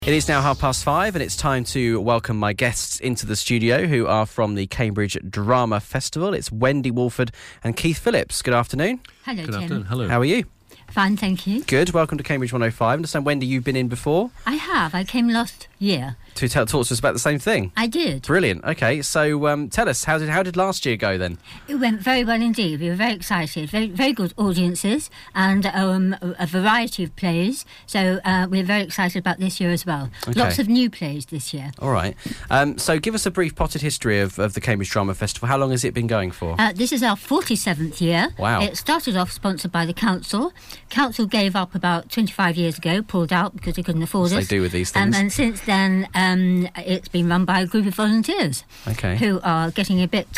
It is now 5:30 and it's time to welcome my guests into the studio who are from the Cambridge Drama Festival. It's Wendy Walford and Keith Phillips. Good afternoon. Hello, Good Tim. afternoon. Hello. How are you? Fine, thank you. Good. Welcome to Cambridge 105. I understand, Wendy, you've been in before I have. I came last year. to talk to us about the same thing. I did. Brilliant. Okay, so tell us, how did last year go then? It went very well indeed. We were very excited. Very, very good audiences and a variety of plays. So we're very excited about this year as well. Okay. Lots of new plays this year. All right. So give us a brief potted history of the Cambridge Drama Festival. How long has it been going for? This is our 47th year. Wow. It started off sponsored by the council. Council gave up about 25 years ago, pulled out because they couldn't afford As it. they do with these things. And since then, it's been run by a group of volunteers. Okay. Who are getting a bit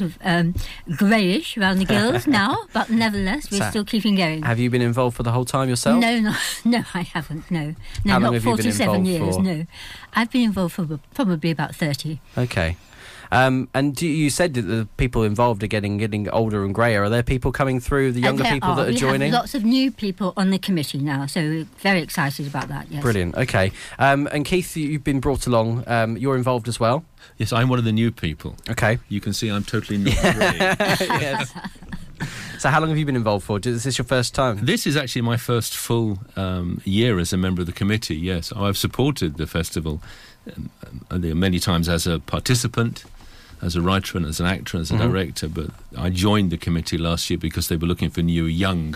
greyish around the gills now, but nevertheless, we're So, still keeping going. Have you been involved for the whole time yourself? No, I haven't. No, How long not have you been 47 involved years. for? No, I've been involved for probably about 30. Okay. And you said that the people involved are getting older and greyer. Are there people coming through, the younger people that are joining? We have lots of new people on the committee now, so we're very excited about that, yes. Brilliant, okay. And Keith, you've been brought along. You're involved as well? Yes, I'm one of the new people. Okay. You can see I'm totally not grey. Yes. So how long have you been involved for? Is this your first time? This is actually my first full year as a member of the committee, yes. I've supported the festival many times as a participant, as a writer and as an actor and as a director, but I joined the committee last year because they were looking for new young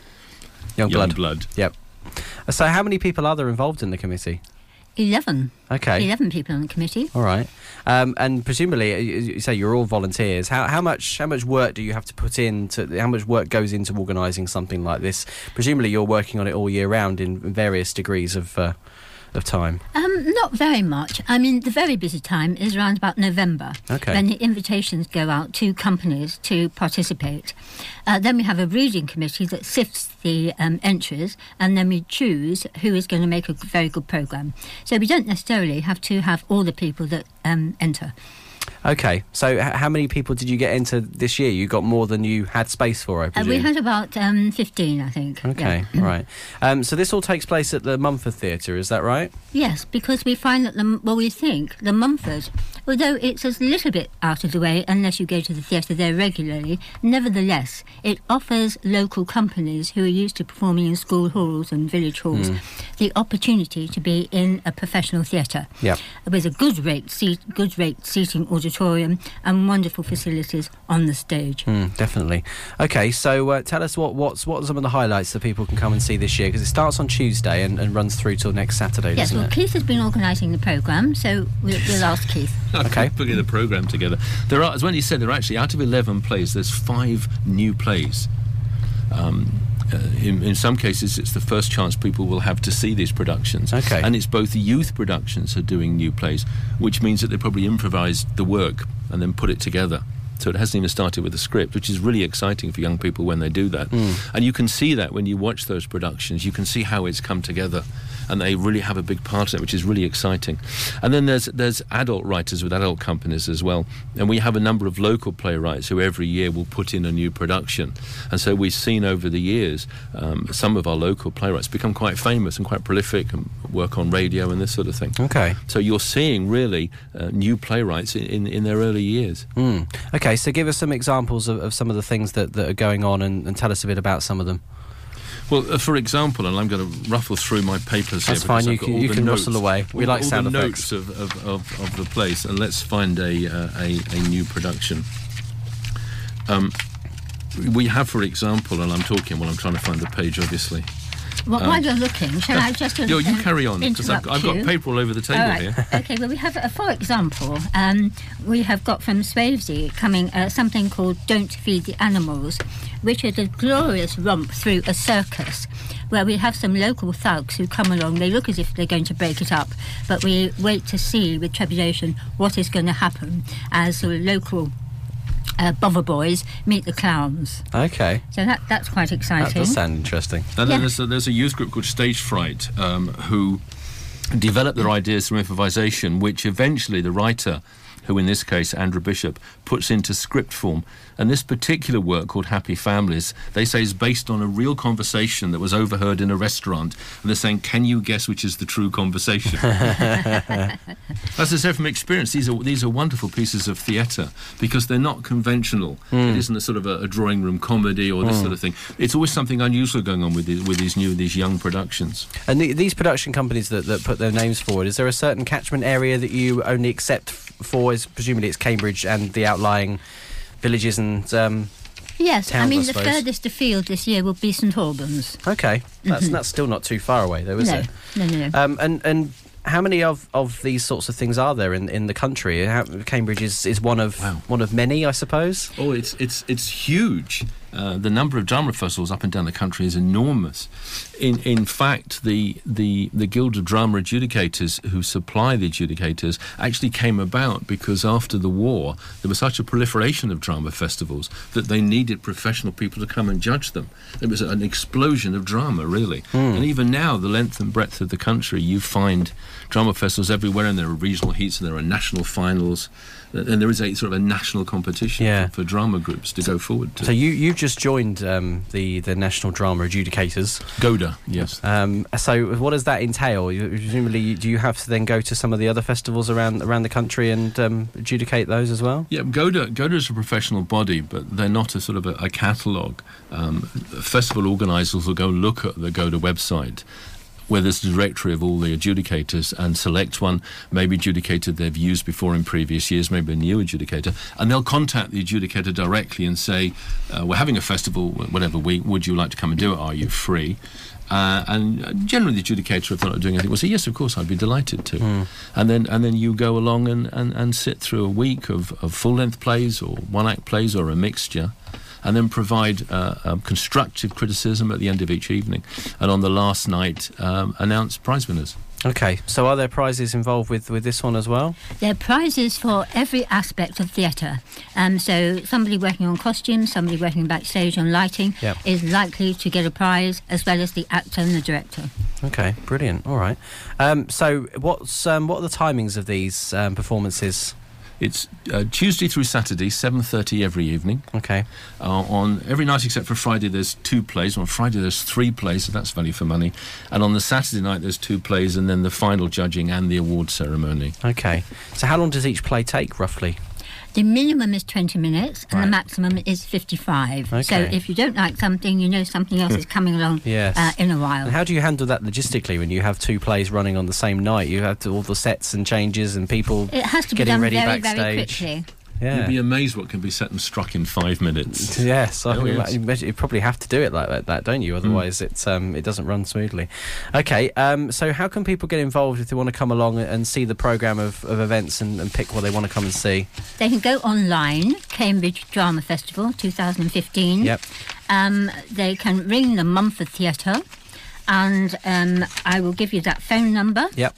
blood. Yep. So how many people are there involved in the committee? 11. Okay. 11 people on the committee. All right. And presumably, you say you're all volunteers. How much work do you have to put in how much work goes into organising something like this? Presumably you're working on it all year round in various degrees of time. Not very much. I mean, the very busy time is around about November. Okay. When the invitations go out to companies to participate. Then we have a reading committee that sifts the entries, and then we choose who is going to make a very good programme. So we don't necessarily have to have all the people that enter. Okay, so how many people did you get into this year? You got more than you had space for, I presume? We had about 15, I think. Okay, yeah. right. So this all takes place at the Mumford Theatre, is that right? Yes, because we find that we think the Mumford, although it's a little bit out of the way unless you go to the theatre there regularly, nevertheless, it offers local companies who are used to performing in school halls and village halls the opportunity to be in a professional theatre. Yep. With a good rate seating auditorium and wonderful facilities on the stage. Definitely. Okay, so tell us what some of the highlights that people can come and see this year, because it starts on Tuesday and runs through till next Saturday, Yes, doesn't well, it? Keith has been organising the programme, so we'll ask Keith. Okay. Putting the programme together. There are, as Wendy said, there are actually, out of 11 plays, there's 5 new plays. In some cases, it's the first chance people will have to see these productions. Okay. And it's both the youth productions who are doing new plays, which means that they probably improvised the work and then put it together. So it hasn't even started with a script, which is really exciting for young people when they do that. And you can see that when you watch those productions. You can see how it's come together, and they really have a big part in it, which is really exciting. And then there's adult writers with adult companies as well. And we have a number of local playwrights who every year will put in a new production. And so we've seen over the years some of our local playwrights become quite famous and quite prolific and work on radio and this sort of thing. Okay. So you're seeing really new playwrights in their early years. Okay, so give us some examples of some of the things that are going on and tell us a bit about some of them. Well, for example, and I'm going to ruffle through my papers here. That's fine, you can notes, rustle away. We like sound all effects. the notes of the place, and let's find a new production. We have, for example, and I'm talking while I'm trying to find the page, obviously. Well, while you're looking, shall I just you carry on, because I've got paper all over the table here. Okay, well, we have, for example, we have got from Swavesey coming something called Don't Feed the Animals, which is a glorious romp through a circus, where we have some local thugs who come along. They look as if they're going to break it up, but we wait to see with trepidation what is going to happen as sort of local Bother Boys meet the clowns. Okay. So that's quite exciting. That does sound interesting. And then there's a youth group called Stage Fright who developed their ideas through improvisation, which eventually the writer who in this case, Andrew Bishop, puts into script form. And this particular work, called Happy Families, they say is based on a real conversation that was overheard in a restaurant. And they're saying, can you guess which is the true conversation? As I said from experience, these are wonderful pieces of theatre because they're not conventional. It isn't a sort of a drawing room comedy or this sort of thing. It's always something unusual going on with these young productions. And these production companies that put their names forward, is there a certain catchment area that you only accept for? Presumably it's Cambridge and the outlying villages and yes, towns, I mean, I the suppose. furthest afield this year will be St Albans. Okay, that's still not too far away, though, is it? No. And how many of these sorts of things are there in the country? Cambridge is one of many, I suppose. Oh, it's huge. The number of drama festivals up and down the country is enormous. In fact, the Guild of Drama Adjudicators, who supply the adjudicators, actually came about because after the war there was such a proliferation of drama festivals that they needed professional people to come and judge them. There was an explosion of drama, really. And even now, the length and breadth of the country, you find drama festivals everywhere, and there are regional heats and there are national finals, and there is a sort of a national competition for drama groups to go forward to. So you've just joined the National Drama Adjudicators. GODA, yes. So what does that entail? Presumably, do you have to then go to some of the other festivals around the country and adjudicate those as well? Yeah, GODA is a professional body, but they're not a sort of a catalogue. Festival organisers will go look at the GODA website, where there's a directory of all the adjudicators, and select one, maybe adjudicated they've used before in previous years, maybe a new adjudicator, and they'll contact the adjudicator directly and say, we're having a festival, whatever week, would you like to come and do it? Are you free? And generally the adjudicator, if they're not doing anything, will say, yes, of course, I'd be delighted to. And then you go along and sit through a week of full-length plays or one-act plays or a mixture, and then provide constructive criticism at the end of each evening, and on the last night announce prize winners. Okay, so are there prizes involved with this one as well? There are prizes for every aspect of theatre. So somebody working on costumes, somebody working backstage on lighting is likely to get a prize, as well as the actor and the director. Okay, brilliant. All right. So what are the timings of these performances? It's Tuesday through Saturday, 7:30 every evening. Okay. On every night except for Friday, there's 2 plays. On Friday, there's 3 plays, so that's value for money. And on the Saturday night, there's 2 plays, and then the final judging and the award ceremony. Okay. So how long does each play take, roughly? The minimum is 20 minutes and the maximum is 55. Okay. So if you don't like something, you know something else is coming along in a while. And how do you handle that logistically when you have 2 plays running on the same night? You have all the sets and changes and people it has to be getting done ready very, backstage. very quickly. Yeah. You'd be amazed what can be set and struck in 5 minutes. Yes, yes. You probably have to do it like that, don't you? Otherwise, it doesn't run smoothly. Okay, so how can people get involved if they want to come along and see the programme of events and pick what they want to come and see? They can go online, Cambridge Drama Festival 2015. Yep. They can ring the Mumford Theatre, and I will give you that phone number. Yep.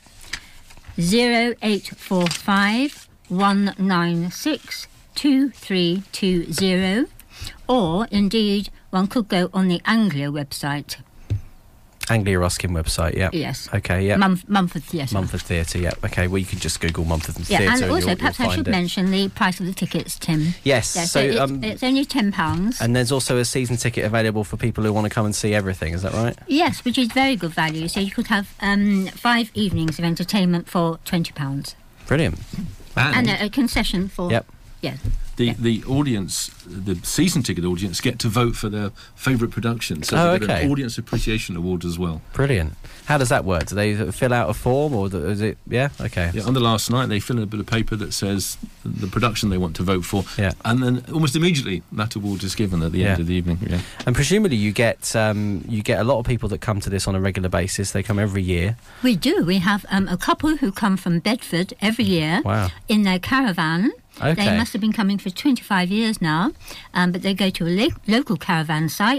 0845 196 2320, or indeed one could go on the Anglia website. Anglia Ruskin website, yeah. Yes. Okay, yeah. Mumford Theatre. Mumford Theatre, yeah. Okay, well, you can just Google Mumford Theatre. Yeah, and also you'll perhaps I should mention the price of the tickets, Tim. Yes. Yeah, so it's only £10. And there's also a season ticket available for people who want to come and see everything, is that right? Yes, which is very good value. So you could have 5 evenings of entertainment for £20. Brilliant. And a concession for... Yep. Yes. The audience, the season ticket audience, get to vote for their favourite production. So they get an audience appreciation award as well. Brilliant. How does that work? Do they fill out a form, or is it... Yeah? Okay. Yeah, on the last night, they fill in a bit of paper that says the production they want to vote for. Yeah. And then almost immediately, that award is given at the end of the evening. Yeah. And presumably you get a lot of people that come to this on a regular basis. They come every year. We do. We have a couple who come from Bedford every year in their caravan. Okay. They must have been coming for 25 years now, but they go to a local caravan site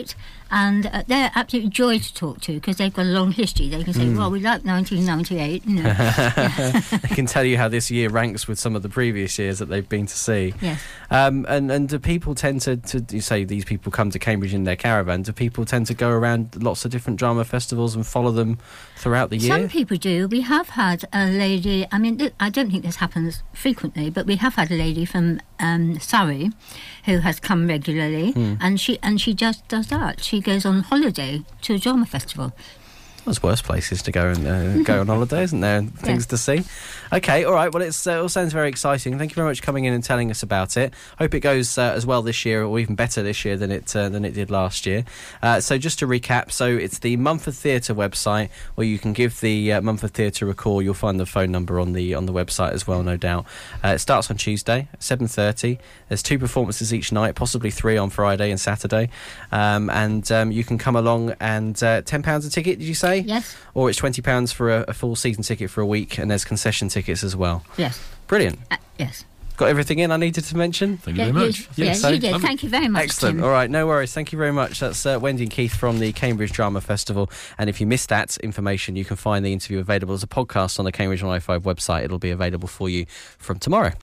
And they're absolute joy to talk to because they've got a long history. They can say, well, we like 1998. You know. I can tell you how this year ranks with some of the previous years that they've been to see. Yes. And do people tend to you say these people come to Cambridge in their caravan, do people tend to go around lots of different drama festivals and follow them throughout the year? Some people do. We have had a lady, I mean, I don't think this happens frequently, but we have had a lady from Surrey who has come regularly, and she just does that. She goes on holiday to a drama festival. There's worse places to go and go on holiday, isn't there? And things to see. Okay, all right. Well, it all sounds very exciting. Thank you very much for coming in and telling us about it. Hope it goes as well this year, or even better this year than it did last year. So just to recap, so it's the Mumford Theatre website where you can give the Mumford Theatre a call. You'll find the phone number on the website as well, no doubt. It starts on Tuesday at 7:30. There's 2 performances each night, possibly 3 on Friday and Saturday. And you can come along and £10 a ticket, did you say? Yes. Or it's £20 for a full season ticket for a week, and there's concession tickets as well. Yes. Brilliant. Yes. Got everything in I needed to mention? Thank you very much. Yes, so you did. Thank you very much, Excellent. Tim. All right, no worries. Thank you very much. That's Wendy and Keith from the Cambridge Drama Festival. And if you missed that information, you can find the interview available as a podcast on the Cambridge 105 website. It'll be available for you from tomorrow.